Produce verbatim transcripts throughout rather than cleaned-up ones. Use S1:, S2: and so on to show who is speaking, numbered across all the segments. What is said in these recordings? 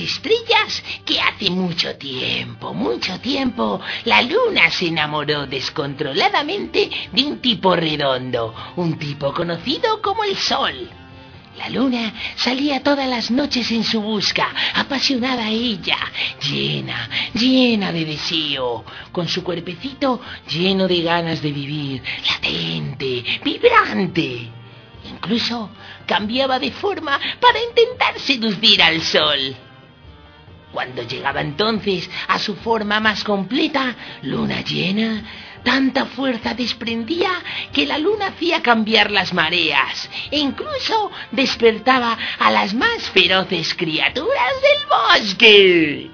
S1: estrellas que hace mucho tiempo, mucho tiempo, la luna se enamoró descontroladamente de un tipo redondo, un tipo conocido como el Sol. La luna salía todas las noches en su busca, apasionada ella, llena, llena de deseo, con su cuerpecito lleno de ganas de vivir, latente, vibrante. Incluso cambiaba de forma para intentar seducir al Sol. Cuando llegaba entonces a su forma más completa, luna llena, tanta fuerza desprendía que la luna hacía cambiar las mareas e incluso despertaba a las más feroces criaturas del bosque.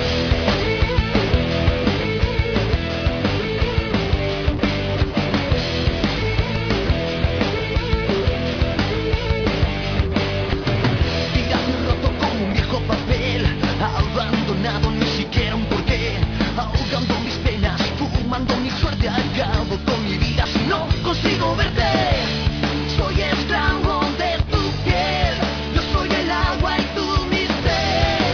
S2: Abandonado, ni siquiera un porqué, ahogando mis penas, fumando mi suerte, acabo con mi vida si no consigo verte. Soy esclavo de tu piel, yo soy el agua y tú mi ser.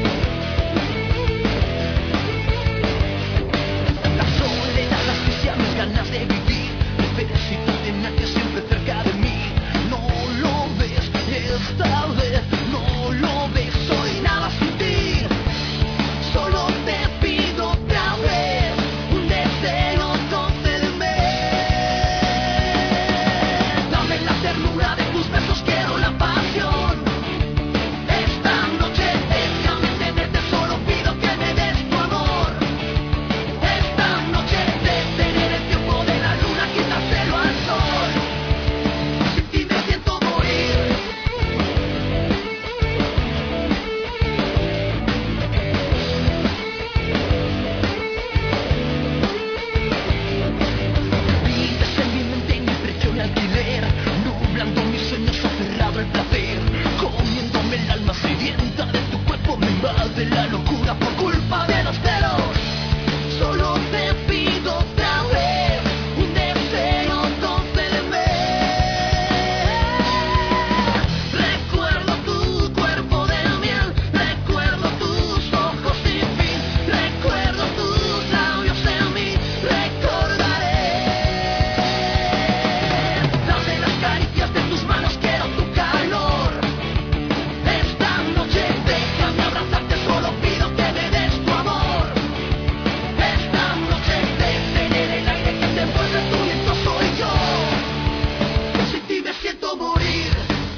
S2: La soledad asfixia mis ganas de vivir, necesito tenerte siempre cerca de mí. No lo ves, esta vez no lo ves, soy nada sin ti. Solo te pido otra vez un deseo, concédeme. Dame la ternura de tus besos, quiero la pasión. Esta noche déjame tenerte, solo pido que me des tu amor. Esta noche detener el tiempo de la luna, quitárselo al sol. Sin ti me siento morir. Nublando mis sueños, aferrado al placer, comiéndome el alma sedienta de tu cuerpo, me invade la locura por culpa de los celos. Solo te pido otra vez un deseo, concédeme. Recuerdo tu cuerpo de miel, recuerdo tus ojos sin fin, recuerdo tus labios en mí, recordaré. Caricias de tus manos, quiero tu calor. Esta noche déjame abrazarte, solo pido que me des tu amor. Esta noche detener el aire que te envuelve, tu viento soy yo. Sin ti me siento morir.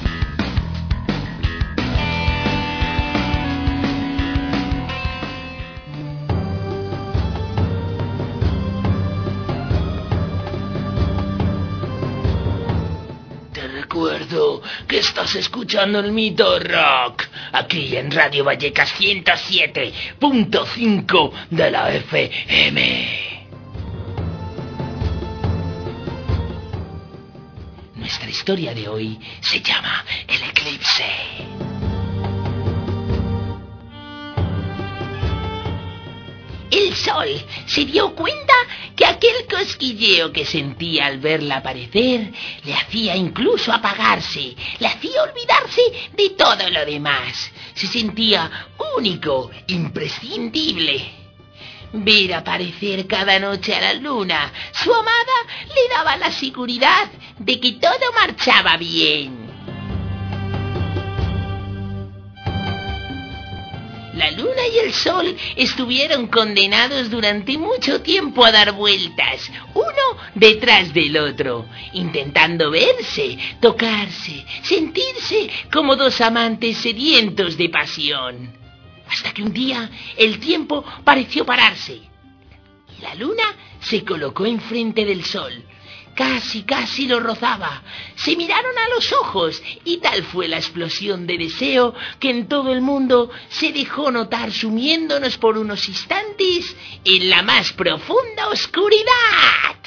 S1: Recuerdo que estás escuchando el Mito Rock, aquí en Radio Vallecas ciento siete punto cinco de la F M. Nuestra historia de hoy se llama El Eclipse. El Sol se dio cuenta que aquel cosquilleo que sentía al verla aparecer le hacía incluso apagarse, le hacía olvidarse de todo lo demás. Se sentía único, imprescindible. Ver aparecer cada noche a la luna, su amada, le daba la seguridad de que todo marchaba bien. La luna y el sol estuvieron condenados durante mucho tiempo a dar vueltas, uno detrás del otro, intentando verse, tocarse, sentirse como dos amantes sedientos de pasión. Hasta que un día el tiempo pareció pararse. La luna se colocó enfrente del sol. Casi, casi lo rozaba. Se miraron a los ojos y tal fue la explosión de deseo que en todo el mundo se dejó notar, sumiéndonos por unos instantes en la más profunda oscuridad.